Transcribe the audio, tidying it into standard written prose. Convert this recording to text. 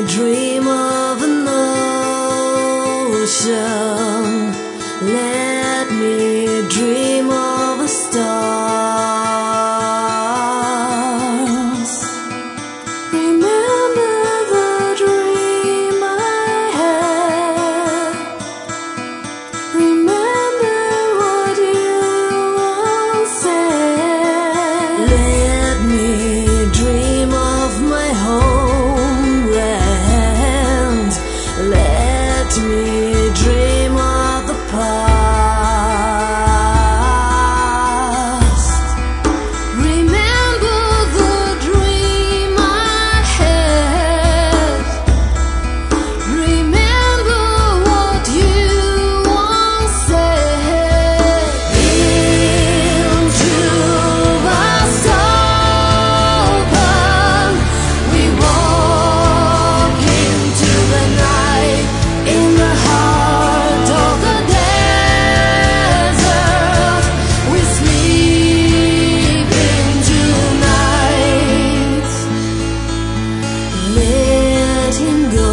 dream of an ocean. Let me dream of the stars. Remember the dream I had. Remember what you once said. Let me dream of my homeland. Let me dream of the past. Remember the dream I had. Remember what you once said. Into the open, we walk into the night. In the heart of the desert, we sleep into night. Let him go.